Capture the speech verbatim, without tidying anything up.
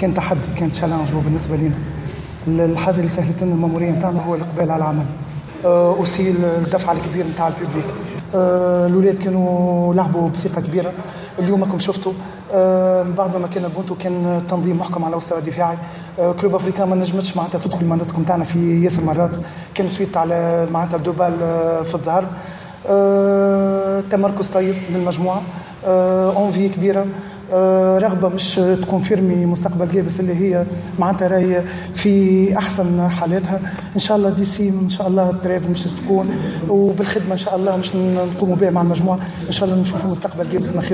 كان تحدي، كان تشالنج بالنسبه لنا. الحاجه اللي سهلت لنا الماموريه نتاعنا هو الاقبال على العمل، اوسي الدفعه الكبير نتاع الببليك. الاولاد كانوا لعبوا بثقه كبيره. اليوم راكم شفتوا من بعد ما كان بونتو كان التنظيم محكم على مستوى دفاعي. كلوب افريكان ما نجمتش معناتها تدخل المناطق نتاعنا في ياسر مرات، كانوا سويت على معناتها دوبال في الظهر. تمركز طيب للمجموعه، اونفي كبيره، رغبه مش تكون فيرمي مستقبل جابس اللي هي معناتها راهي في احسن حالاتها. ان شاء الله دي سي ان شاء الله التريف مش تكون، وبالخدمه ان شاء الله مش نقوموا بها مع المجموعه، ان شاء الله نشوفوا مستقبل جابس.